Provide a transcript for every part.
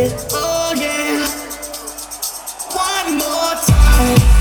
Oh yeah, one more time.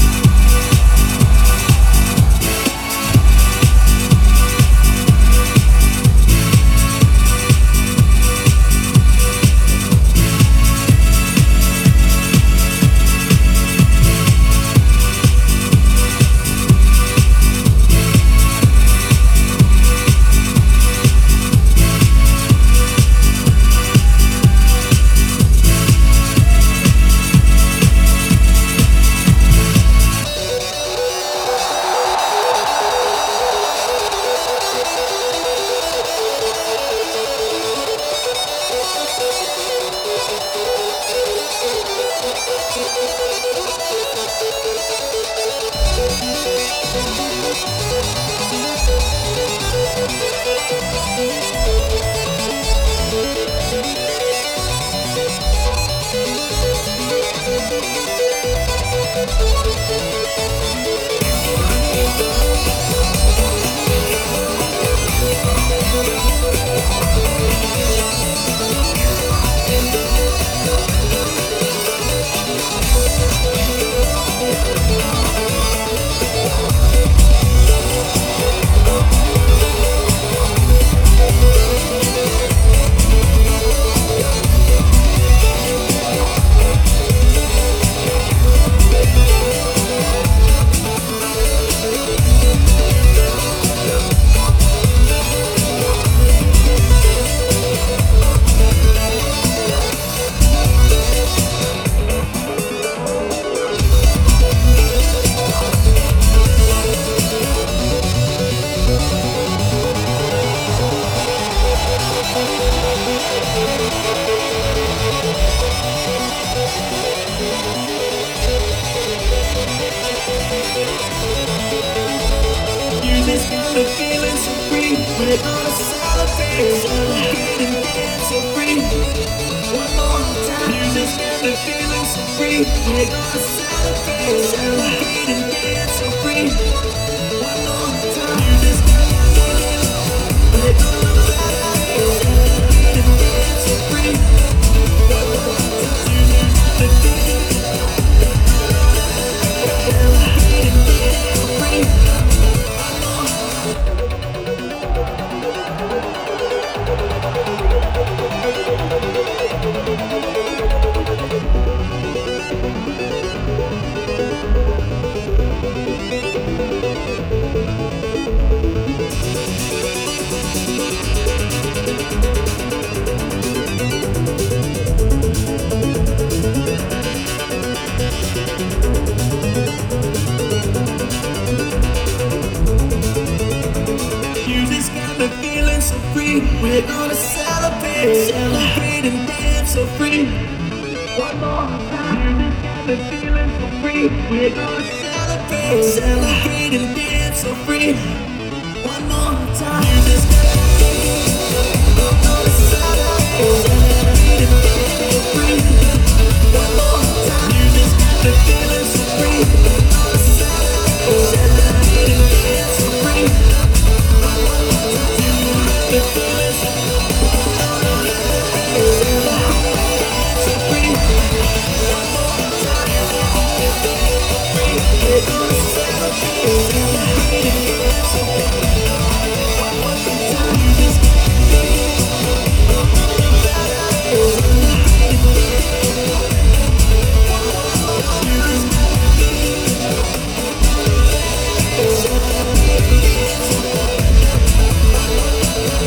Music's got me feeling so free. We're gonna celebrate, celebrate and dance so free. One more time. Music's got me feeling so free. We're gonna celebrate, celebrate and dance so free. One more time. Music's got me feeling. We're gonna celebrate, celebrate and dance so free. One more time. Music's got me feeling. Celebrate and dance so free. Music's got me feeling so free. We're gonna celebrate, celebrate and dance so free. One more time. Music's got me feeling so free. We're gonna celebrate, celebrate and dance so free. One more time. Music's got me feeling. We're gonna celebrate.